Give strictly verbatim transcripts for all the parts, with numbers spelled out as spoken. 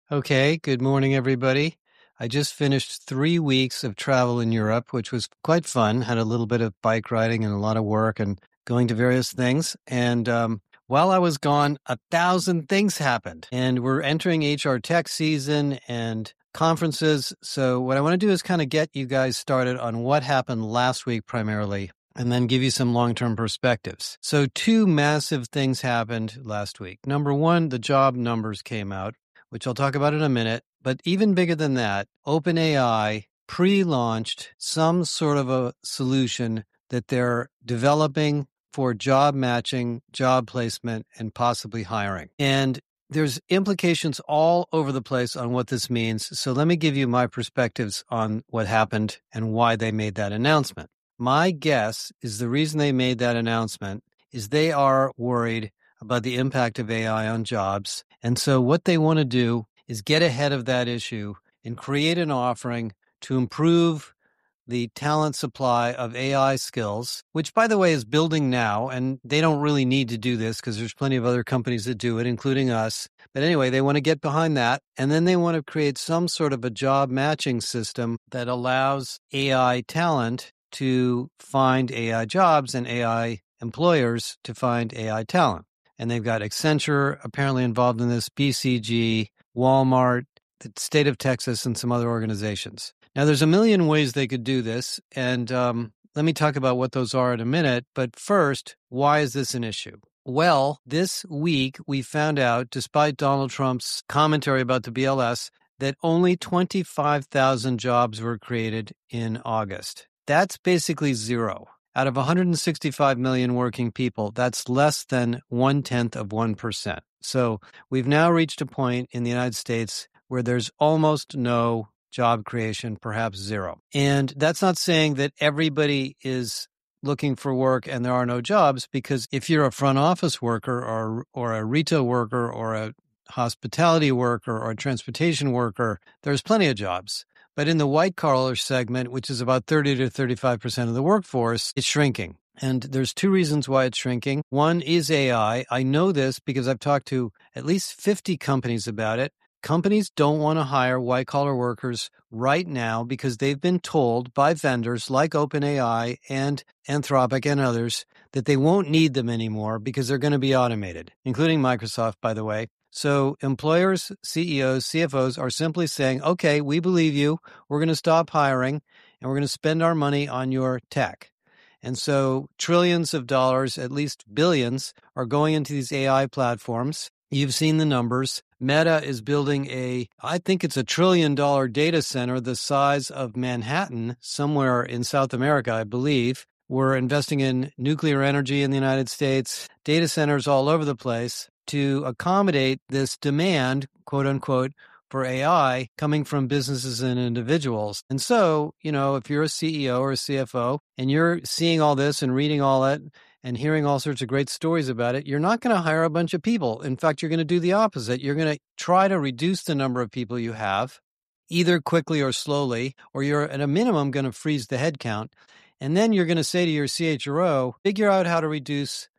Okay, good morning, everybody. I just finished three weeks of travel in Europe, which was quite fun. Had a little bit of bike riding and a lot of work and going to various things. And um, while I was gone, a thousand things happened. And we're entering H R Tech season and conferences. So what I want to do is kind of get you guys started on what happened last week primarily, and then give you some long-term perspectives. So two massive things happened last week. Number one, the job numbers came out, which I'll talk about in a minute. But even bigger than that, OpenAI pre-launched some sort of a solution that they're developing for job matching, job placement, and possibly hiring. And there's implications all over the place on what this means. So let me give you my perspectives on what happened and why they made that announcement. My guess is the reason they made that announcement is they are worried about the impact of A I on jobs. And so what they want to do is get ahead of that issue and create an offering to improve the talent supply of A I skills, which, by the way, is building now. And they don't really need to do this because there's plenty of other companies that do it, including us. But anyway, they want to get behind that. And then they want to create some sort of a job matching system that allows A I talent to find A I jobs and A I employers to find A I talent. And they've got Accenture apparently involved in this, B C G, Walmart, the state of Texas, and some other organizations. Now, there's a million ways they could do this, and um, let me talk about what those are in a minute. But first, why is this an issue? Well, this week we found out, despite Donald Trump's commentary about the B L S, that only twenty-five thousand jobs were created in August. That's basically zero. Out of one hundred sixty-five million working people, that's less than one-tenth of one percent. So we've now reached a point in the United States where there's almost no job creation, perhaps zero. And that's not saying that everybody is looking for work and there are no jobs, because if you're a front office worker or or a retail worker or a hospitality worker or a transportation worker, there's plenty of jobs. But in the white-collar segment, which is about thirty to thirty-five percent of the workforce, it's shrinking. And there's two reasons why it's shrinking. One is A I. I know this because I've talked to at least fifty companies about it. Companies don't want to hire white-collar workers right now because they've been told by vendors like OpenAI and Anthropic and others that they won't need them anymore because they're going to be automated, including Microsoft, by the way. So employers, C E Os, C F Os are simply saying, okay, we believe you. We're going to stop hiring and we're going to spend our money on your tech. And so trillions of dollars, at least billions, are going into these A I platforms. You've seen the numbers. Meta is building a, I think it's a trillion dollar data center the size of Manhattan, somewhere in South America, I believe. We're investing in nuclear energy in the United States, data centers all over the place to accommodate this demand, quote unquote, for A I coming from businesses and individuals. And so, you know, if you're a C E O or a C F O and you're seeing all this and reading all that and hearing all sorts of great stories about it, you're not going to hire a bunch of people. In fact, you're going to do the opposite. You're going to try to reduce the number of people you have, either quickly or slowly, or you're at a minimum going to freeze the headcount. And then you're going to say to your C H R O, figure out how to reduce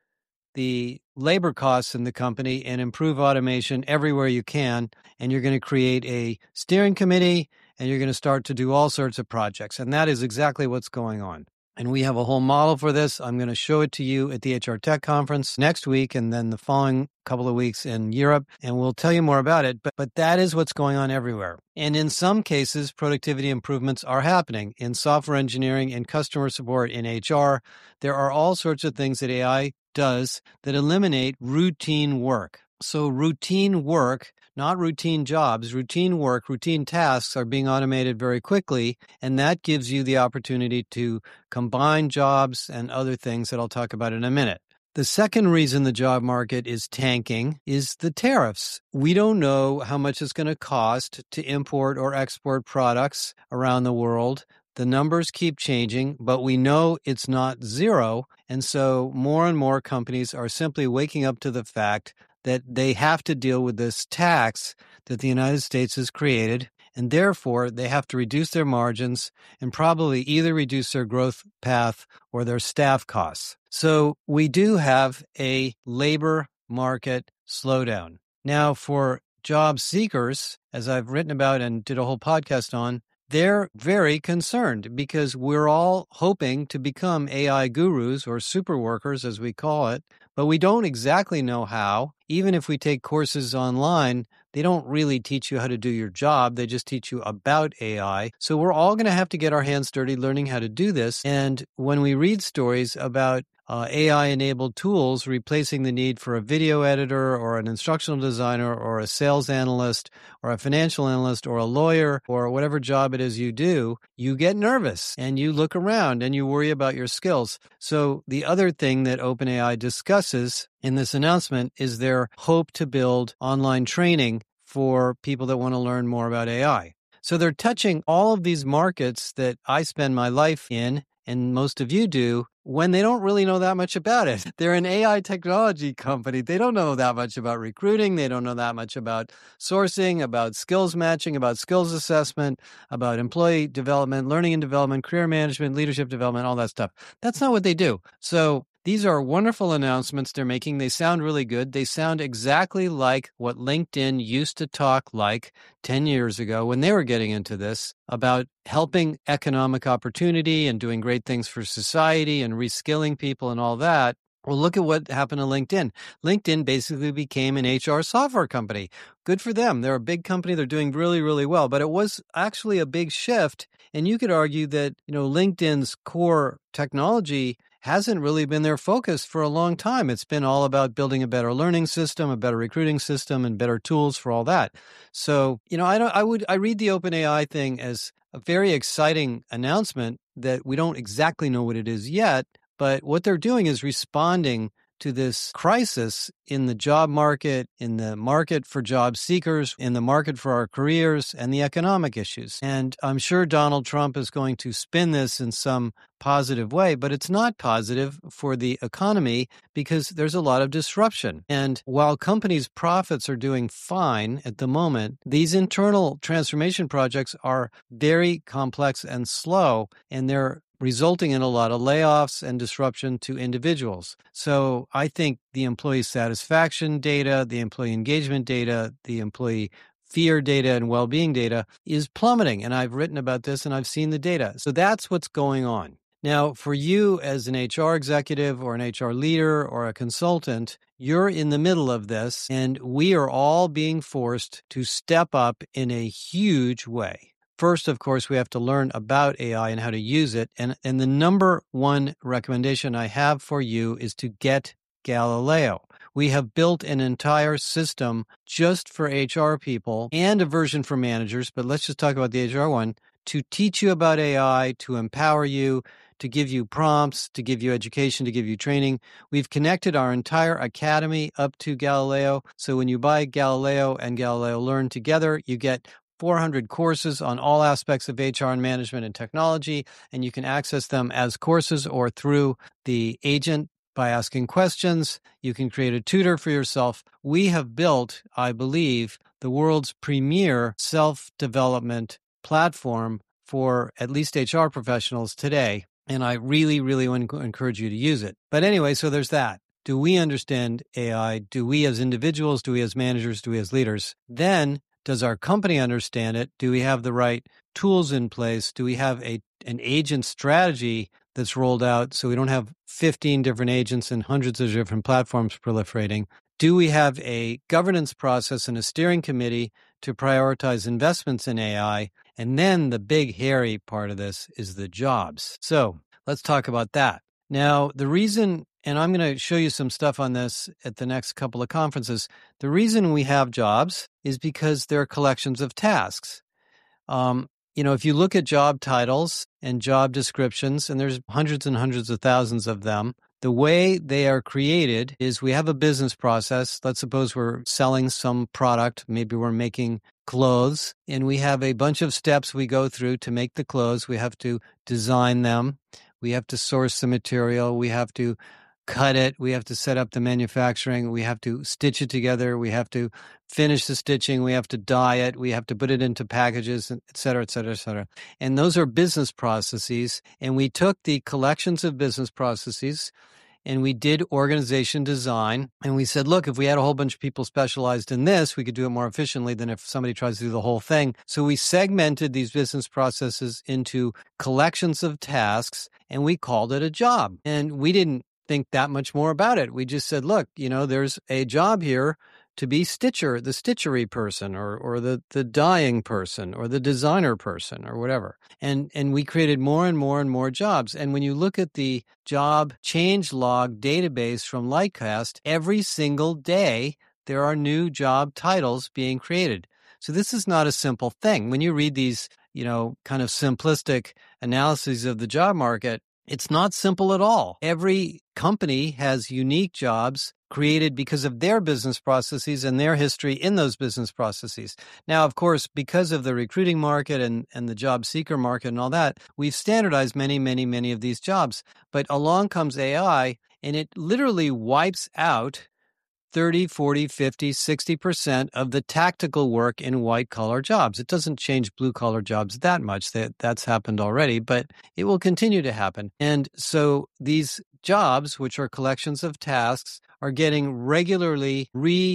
the labor costs in the company and improve automation everywhere you can. And you're going to create a steering committee and you're going to start to do all sorts of projects. And that is exactly what's going on. And we have a whole model for this. I'm going to show it to you at the H R Tech Conference next week and then the following couple of weeks in Europe, and we'll tell you more about it. But, but that is what's going on everywhere. And in some cases, productivity improvements are happening in software engineering, in customer support, in H R. There are all sorts of things that A I does that eliminate routine work. So routine work, not routine jobs, routine work, routine tasks are being automated very quickly, and that gives you the opportunity to combine jobs and other things that I'll talk about in a minute. The second reason the job market is tanking is the tariffs. We don't know how much it's going to cost to import or export products around the world. The numbers keep changing, but we know it's not zero. And so more and more companies are simply waking up to the fact that they have to deal with this tax that the United States has created, and therefore they have to reduce their margins and probably either reduce their growth path or their staff costs. So we do have a labor market slowdown. Now, for job seekers, as I've written about and did a whole podcast on, they're very concerned because we're all hoping to become A I gurus or super workers, as we call it, but we don't exactly know how. Even if we take courses online, they don't really teach you how to do your job. They just teach you about A I. So we're all going to have to get our hands dirty learning how to do this. And when we read stories about Uh, A I-enabled tools replacing the need for a video editor or an instructional designer or a sales analyst or a financial analyst or a lawyer or whatever job it is you do, you get nervous and you look around and you worry about your skills. So the other thing that OpenAI discusses in this announcement is their hope to build online training for people that want to learn more about A I. So they're touching all of these markets that I spend my life in, and most of you do, when they don't really know that much about it. They're an A I technology company. They don't know that much about recruiting. They don't know that much about sourcing, about skills matching, about skills assessment, about employee development, learning and development, career management, leadership development, all that stuff. That's not what they do. So these are wonderful announcements they're making. They sound really good. They sound exactly like what LinkedIn used to talk like ten years ago when they were getting into this about helping economic opportunity and doing great things for society and reskilling people and all that. Well, look at what happened to LinkedIn. LinkedIn basically became an H R software company. Good for them. They're a big company. They're doing really, really well. But it was actually a big shift. And you could argue that, you know, LinkedIn's core technology hasn't really been their focus for a long time. It's been all about building a better learning system, a better recruiting system, and better tools for all that. So, you know, I don't, I would, I read the OpenAI thing as a very exciting announcement that we don't exactly know what it is yet, but what they're doing is responding to this crisis in the job market, in the market for job seekers, in the market for our careers, and the economic issues. And I'm sure Donald Trump is going to spin this in some positive way, but it's not positive for the economy because there's a lot of disruption. And while companies' profits are doing fine at the moment, these internal transformation projects are very complex and slow, and they're resulting in a lot of layoffs and disruption to individuals. So I think the employee satisfaction data, the employee engagement data, the employee fear data and well-being data is plummeting. And I've written about this and I've seen the data. So that's what's going on. Now, for you as an H R executive or an H R leader or a consultant, you're in the middle of this, and we are all being forced to step up in a huge way. First, of course, we have to learn about A I and how to use it. And, and the number one recommendation I have for you is to get Galileo. We have built an entire system just for H R people and a version for managers, but let's just talk about the H R one, to teach you about A I, to empower you, to give you prompts, to give you education, to give you training. We've connected our entire academy up to Galileo. So when you buy Galileo and Galileo Learn together, you get four hundred courses on all aspects of H R and management and technology, and you can access them as courses or through the agent by asking questions. You can create a tutor for yourself. We have built, I believe, the world's premier self-development platform for at least H R professionals today, and I really, really want to encourage you to use it. But anyway, so there's that. Do we understand A I? Do we as individuals? Do we as managers? Do we as leaders? Then, does our company understand it? Do we have the right tools in place? Do we have a an agent strategy that's rolled out so we don't have fifteen different agents and hundreds of different platforms proliferating? Do we have a governance process and a steering committee to prioritize investments in A I? And then the big hairy part of this is the jobs. So let's talk about that. Now, the reason, and I'm going to show you some stuff on this at the next couple of conferences, the reason we have jobs is because they're collections of tasks. Um, you know, if you look at job titles and job descriptions, and there's hundreds and hundreds of thousands of them, the way they are created is we have a business process. Let's suppose we're selling some product. Maybe we're making clothes, and we have a bunch of steps we go through to make the clothes. We have to design them. We have to source the material. We have to cut it. We have to set up the manufacturing. We have to stitch it together. We have to finish the stitching. We have to dye it. We have to put it into packages, et cetera, et cetera, et cetera. And those are business processes. And we took the collections of business processes and we did organization design. And we said, look, if we had a whole bunch of people specialized in this, we could do it more efficiently than if somebody tries to do the whole thing. So we segmented these business processes into collections of tasks, and we called it a job. And we didn't think that much more about it. We just said, look, you know, there's a job here to be stitcher, the stitchery person, or or the the dyeing person, or the designer person, or whatever. And and we created more and more and more jobs. And when you look at the job change log database from Lightcast, every single day there are new job titles being created. So this is not a simple thing. When you read these, you know, kind of simplistic analyses of the job market, it's not simple at all. Every company has unique jobs created because of their business processes and their history in those business processes. Now, of course, because of the recruiting market and, and the job seeker market and all that, we've standardized many, many, many of these jobs. But along comes A I, and it literally wipes out thirty, forty, fifty, sixty percent of the tactical work in white-collar jobs. It doesn't change blue-collar jobs that much. That, that's happened already, but it will continue to happen. And so these jobs, which are collections of tasks, are getting regularly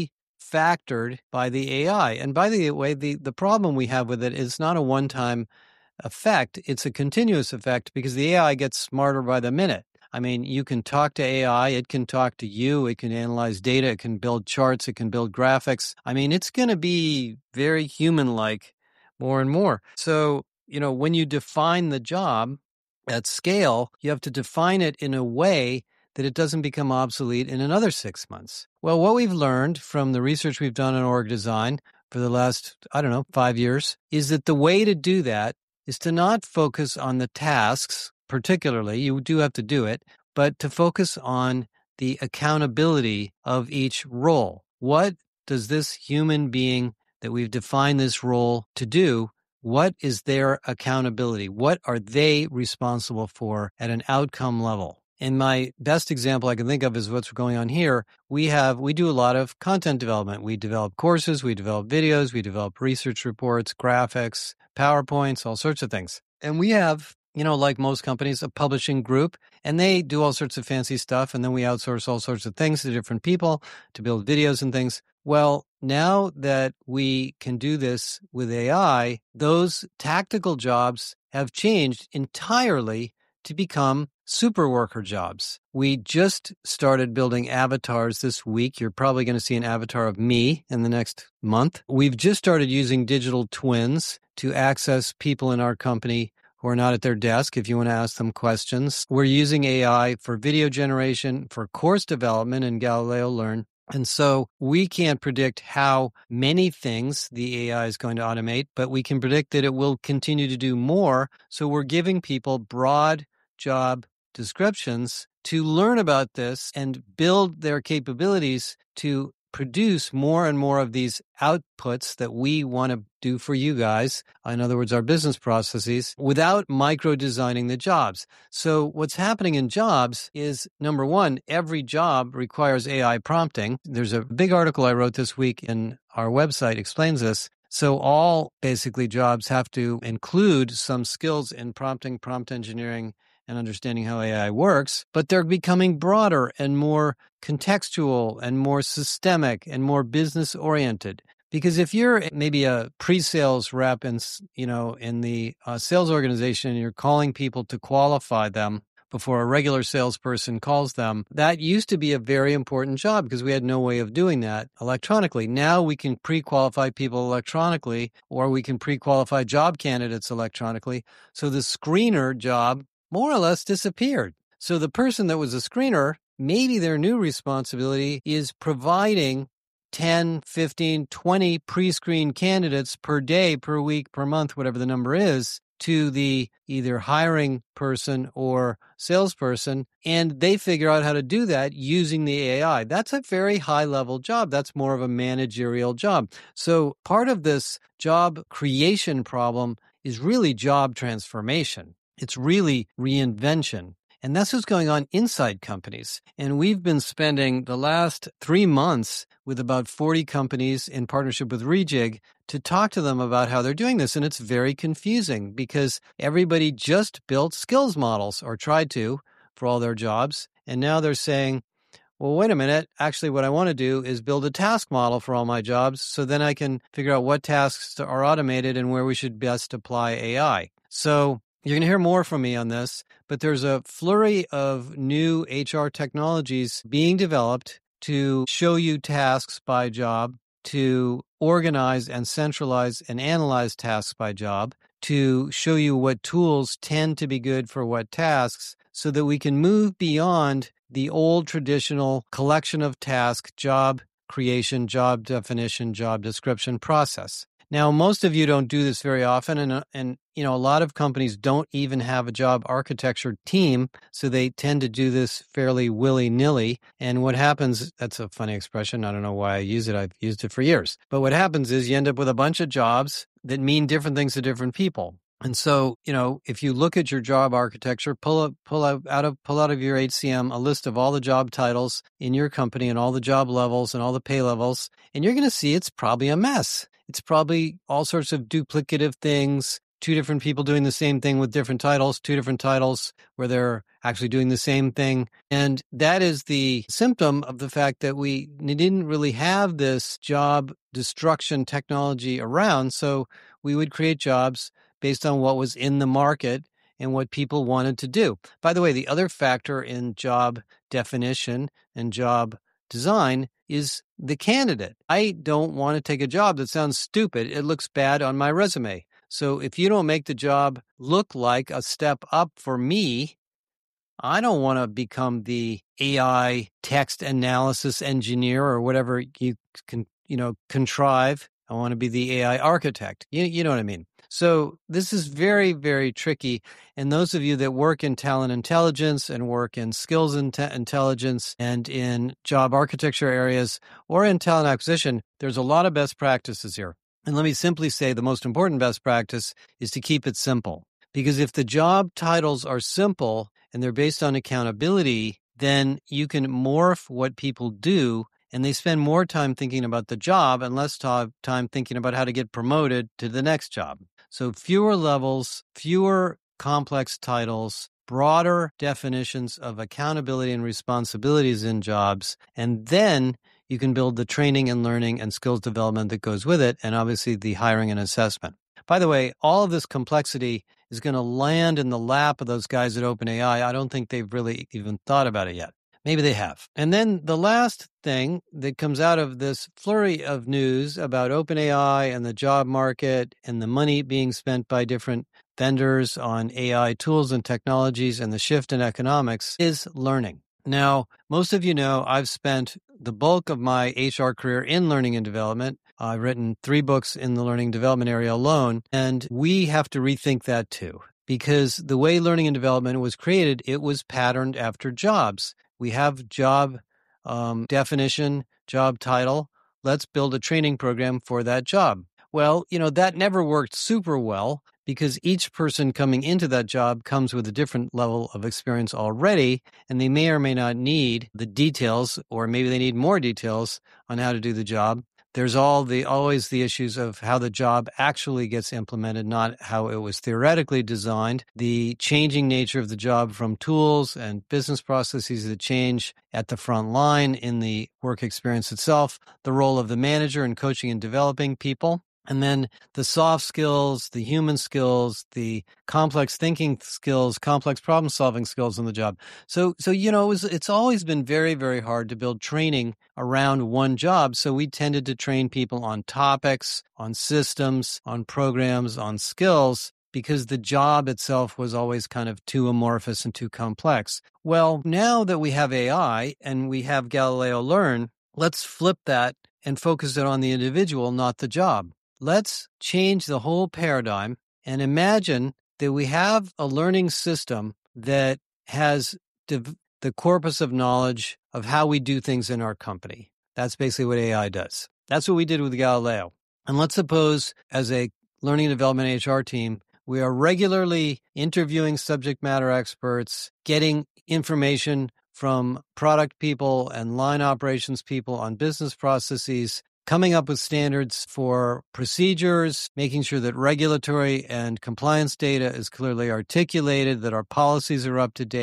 refactored by the A I. And by the way, the, the problem we have with it is not a one-time effect. It's a continuous effect because the A I gets smarter by the minute. I mean, you can talk to A I, it can talk to you, it can analyze data, it can build charts, it can build graphics. I mean, it's going to be very human-like more and more. So, you know, when you define the job at scale, you have to define it in a way that it doesn't become obsolete in another six months. Well, what we've learned from the research we've done on org design for the last, I don't know, five years, is that the way to do that is to not focus on the tasks particularly, you do have to do it, but to focus on the accountability of each role. What does this human being that we've defined this role to do, what is their accountability? What are they responsible for at an outcome level? And my best example I can think of is what's going on here. We have, we do a lot of content development. We develop courses, we develop videos, we develop research reports, graphics, PowerPoints, all sorts of things. And we have, you know, like most companies, a publishing group, and they do all sorts of fancy stuff, and then we outsource all sorts of things to different people to build videos and things. Well, now that we can do this with A I, those tactical jobs have changed entirely to become super worker jobs. We just started building avatars this week. You're probably going to see an avatar of me in the next month. We've just started using digital twins to access people in our company who are not at their desk if you want to ask them questions. We're using A I for video generation, for course development in Galileo Learn. And so we can't predict how many things the A I is going to automate, but we can predict that it will continue to do more. So we're giving people broad job descriptions to learn about this and build their capabilities to produce more and more of these outputs that we want to do for you guys. In other words, our business processes, without micro-designing the jobs. So what's happening in jobs is, number one, every job requires A I prompting. There's a big article I wrote this week in our website explains this. So all basically jobs have to include some skills in prompting, prompt engineering, and understanding how A I works, but they're becoming broader and more contextual and more systemic and more business oriented. Because if you're maybe a pre-sales rep in, you know, in the uh, sales organization and you're calling people to qualify them before a regular salesperson calls them, that used to be a very important job because we had no way of doing that electronically. Now we can pre-qualify people electronically, or we can pre-qualify job candidates electronically. So the screener job more or less disappeared. So the person that was a screener, maybe their new responsibility is providing ten, fifteen, twenty pre-screened candidates per day, per week, per month, whatever the number is, to the either hiring person or salesperson, and they figure out how to do that using the A I. That's a very high-level job. That's more of a managerial job. So part of this job creation problem is really job transformation. It's really reinvention. And that's what's going on inside companies. And we've been spending the last three months with about forty companies in partnership with Rejig to talk to them about how they're doing this. And it's very confusing because everybody just built skills models or tried to for all their jobs. And now they're saying, well, wait a minute. Actually, what I want to do is build a task model for all my jobs so then I can figure out what tasks are automated and where we should best apply A I. So you're going to hear more from me on this, but there's a flurry of new H R technologies being developed to show you tasks by job, to organize and centralize and analyze tasks by job, to show you what tools tend to be good for what tasks, so that we can move beyond the old traditional collection of tasks, job creation, job definition, job description process. Now, most of you don't do this very often, and, and you know, a lot of companies don't even have a job architecture team, so they tend to do this fairly willy-nilly. And what happens, that's a funny expression, I don't know why I use it, I've used it for years. But what happens is you end up with a bunch of jobs that mean different things to different people. And so, you know, if you look at your job architecture, pull up, pull out, out of pull out of your H C M a list of all the job titles in your company and all the job levels and all the pay levels, and you're going to see it's probably a mess. It's probably all sorts of duplicative things, two different people doing the same thing with different titles, two different titles where they're actually doing the same thing. And that is the symptom of the fact that we didn't really have this job destruction technology around. So we would create jobs based on what was in the market and what people wanted to do. By the way, the other factor in job definition and job design is the candidate. I don't want to take a job that sounds stupid. It looks bad on my resume. So if you don't make the job look like a step up for me, I don't want to become the A I text analysis engineer or whatever you can, you know, contrive. I want to be the A I architect. You, you know what I mean? So this is very, very tricky. And those of you that work in talent intelligence and work in skills inte- intelligence and in job architecture areas or in talent acquisition, there's a lot of best practices here. And let me simply say the most important best practice is to keep it simple. Because if the job titles are simple and they're based on accountability, then you can morph what people do, and they spend more time thinking about the job and less time thinking about how to get promoted to the next job. So fewer levels, fewer complex titles, broader definitions of accountability and responsibilities in jobs, and then you can build the training and learning and skills development that goes with it, and obviously the hiring and assessment. By the way, all of this complexity is going to land in the lap of those guys at OpenAI. I don't think they've really even thought about it yet. Maybe they have. And then the last thing that comes out of this flurry of news about OpenAI and the job market and the money being spent by different vendors on A I tools and technologies and the shift in economics is learning. Now, most of you know I've spent the bulk of my H R career in learning and development. I've written three books in the learning and development area alone, and we have to rethink that too. Because the way learning and development was created, it was patterned after jobs. We have job um, definition, job title. Let's build a training program for that job. Well, you know, that never worked super well because each person coming into that job comes with a different level of experience already, and they may or may not need the details, or maybe they need more details on how to do the job. There's all the always the issues of how the job actually gets implemented, not how it was theoretically designed. The changing nature of the job from tools and business processes that change at the front line in the work experience itself. The role of the manager in coaching and developing people. And then the soft skills, the human skills, the complex thinking skills, complex problem solving skills in the job. So, so you know, it was, it's always been very, very hard to build training around one job. So we tended to train people on topics, on systems, on programs, on skills, because the job itself was always kind of too amorphous and too complex. Well, now that we have A I and we have Galileo Learn, let's flip that and focus it on the individual, not the job. Let's change the whole paradigm and imagine that we have a learning system that has div- the corpus of knowledge of how we do things in our company. That's basically what A I does. That's what we did with Galileo. And let's suppose as a learning and development H R team, we are regularly interviewing subject matter experts, getting information from product people and line operations people on business processes, coming up with standards for procedures, making sure that regulatory and compliance data is clearly articulated, that our policies are up to date,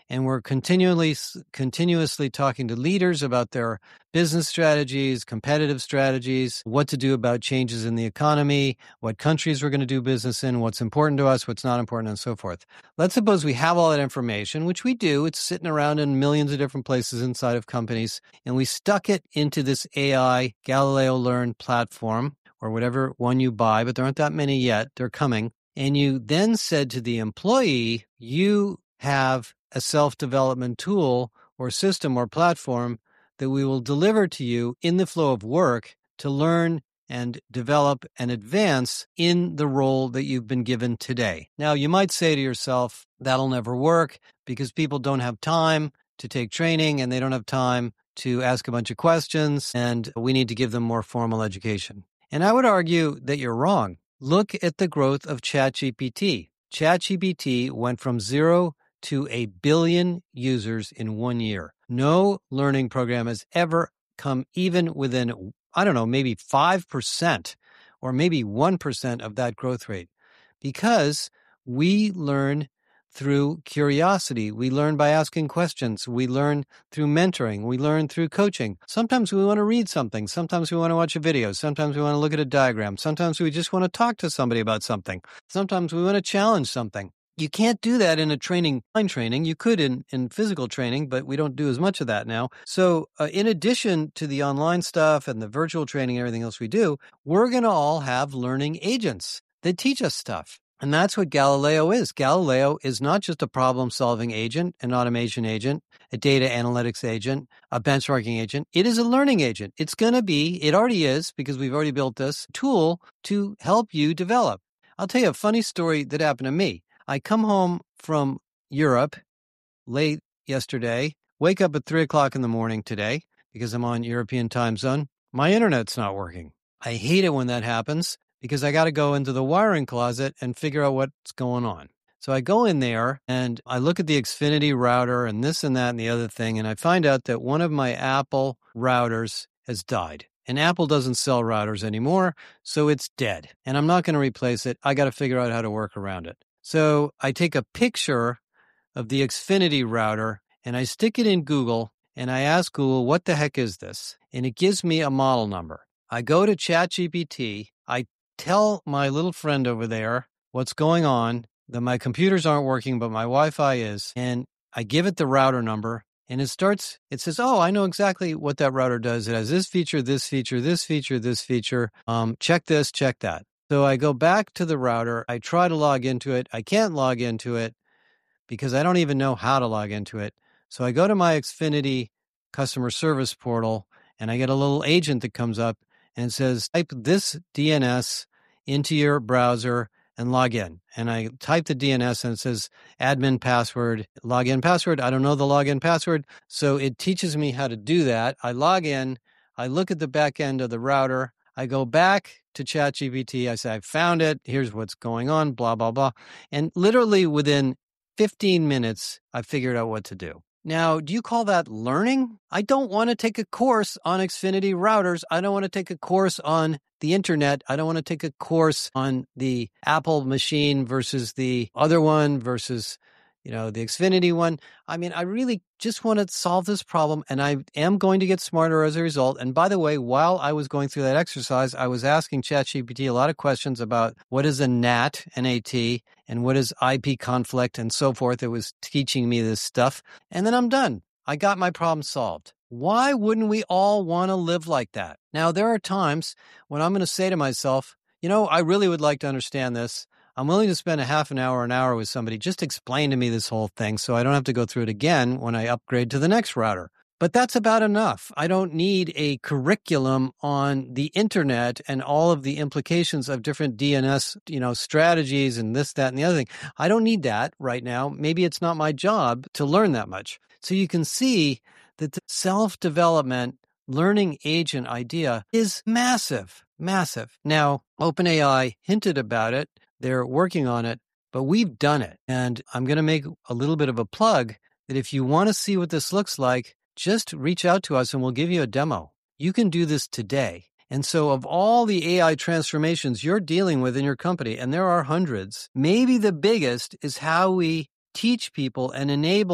And we're continually, continuously talking to leaders about their business strategies, competitive strategies, what to do about changes in the economy, what countries we're going to do business in, what's important to us, what's not important, and so forth. Let's suppose we have all that information, which we do. It's sitting around in millions of different places inside of companies, and we stuck it into this A I Galileo Learn platform, or whatever one you buy, but there aren't that many yet. They're coming. And you then said to the employee, you have a self-development tool or system or platform that we will deliver to you in the flow of work to learn and develop and advance in the role that you've been given today. Now, you might say to yourself, that'll never work because people don't have time to take training and they don't have time to ask a bunch of questions, and we need to give them more formal education. And I would argue that you're wrong. Look at the growth of ChatGPT. ChatGPT went from zero to a billion users in one year. No learning program has ever come even within, I don't know, maybe five percent or maybe one percent of that growth rate, because we learn through curiosity. We learn by asking questions. We learn through mentoring. We learn through coaching. Sometimes we want to read something. Sometimes we want to watch a video. Sometimes we want to look at a diagram. Sometimes we just want to talk to somebody about something. Sometimes we want to challenge something. You can't do that in a training, online training. You could in, in physical training, but we don't do as much of that now. So uh, in addition to the online stuff and the virtual training and everything else we do, we're going to all have learning agents that teach us stuff. And that's what Galileo is. Galileo is not just a problem-solving agent, an automation agent, a data analytics agent, a benchmarking agent. It is a learning agent. It's going to be, it already is, because we've already built this tool to help you develop. I'll tell you a funny story that happened to me. I come home from Europe late yesterday, wake up at three o'clock in the morning today because I'm on European time zone. My internet's not working. I hate it when that happens, because I got to go into the wiring closet and figure out what's going on. So I go in there and I look at the Xfinity router and this and that and the other thing, and I find out that one of my Apple routers has died. And Apple doesn't sell routers anymore, so it's dead. And I'm not going to replace it. I got to figure out how to work around it. So I take a picture of the Xfinity router and I stick it in Google and I ask Google, what the heck is this? And it gives me a model number. I go to ChatGPT. I tell my little friend over there what's going on, that my computers aren't working, but my Wi-Fi is, and I give it the router number, and it starts, it says, oh, I know exactly what that router does. It has this feature, this feature, this feature, this feature. Um, check this, check that. So I go back to the router. I try to log into it. I can't log into it because I don't even know how to log into it. So I go to my Xfinity customer service portal, and I get a little agent that comes up and says, type this D N S into your browser and log in. And I type the D N S and it says admin password, login password. I don't know the login password. So it teaches me how to do that. I log in. I look at the back end of the router. I go back to ChatGPT. I say, I found it. Here's what's going on, blah, blah, blah. And literally within fifteen minutes, I figured out what to do. Now, do you call that learning? I don't want to take a course on Xfinity routers. I don't want to take a course on the internet. I don't want to take a course on the Apple machine versus the other one versus, you know, the Xfinity one. I mean, I really just want to solve this problem, and I am going to get smarter as a result. And by the way, while I was going through that exercise, I was asking ChatGPT a lot of questions about what is a N A T, N A T, and what is I P conflict and so forth. It was teaching me this stuff. And then I'm done. I got my problem solved. Why wouldn't we all want to live like that? Now, there are times when I'm going to say to myself, you know, I really would like to understand this. I'm willing to spend a half an hour, an hour with somebody. Just explain to me this whole thing so I don't have to go through it again when I upgrade to the next router. But that's about enough. I don't need a curriculum on the internet and all of the implications of different D N S, you know, strategies and this, that, and the other thing. I don't need that right now. Maybe it's not my job to learn that much. So you can see that the self-development learning agent idea is massive, massive. Now, OpenAI hinted about it. They're working on it, but we've done it. And I'm going to make a little bit of a plug that if you want to see what this looks like, just reach out to us and we'll give you a demo. You can do this today. And so of all the A I transformations you're dealing with in your company, and there are hundreds, maybe the biggest is how we teach people and enable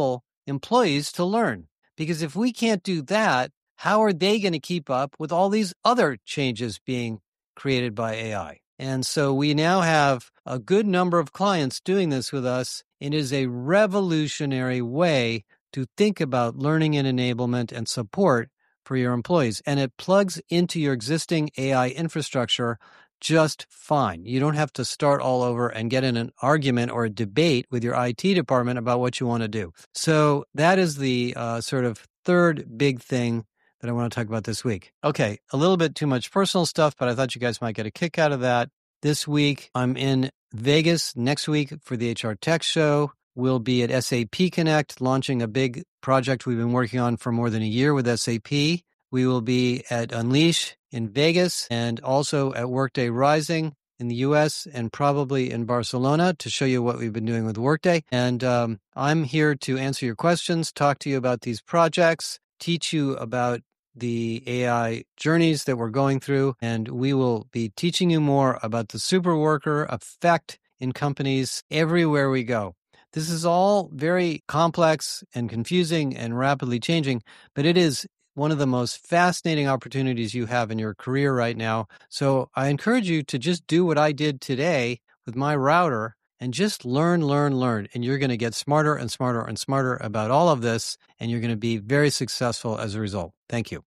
employees to learn. Because if we can't do that, how are they going to keep up with all these other changes being created by A I? And so we now have a good number of clients doing this with us. It is a revolutionary way to think about learning and enablement and support for your employees. And it plugs into your existing A I infrastructure just fine. You don't have to start all over and get in an argument or a debate with your I T department about what you want to do. So that is the uh, sort of third big thing that I want to talk about this week. Okay, a little bit too much personal stuff, but I thought you guys might get a kick out of that. This week, I'm in Vegas next week for the H R Tech Show. We'll be at S A P Connect, launching a big project we've been working on for more than a year with S A P. We will be at Unleash in Vegas and also at Workday Rising in the U S and probably in Barcelona to show you what we've been doing with Workday. And um, I'm here to answer your questions, talk to you about these projects, teach you about the A I journeys that we're going through, and we will be teaching you more about the super worker effect in companies everywhere we go. This is all very complex and confusing and rapidly changing, but it is one of the most fascinating opportunities you have in your career right now. So I encourage you to just do what I did today with my router and just learn, learn, learn. And you're going to get smarter and smarter and smarter about all of this, and you're going to be very successful as a result. Thank you.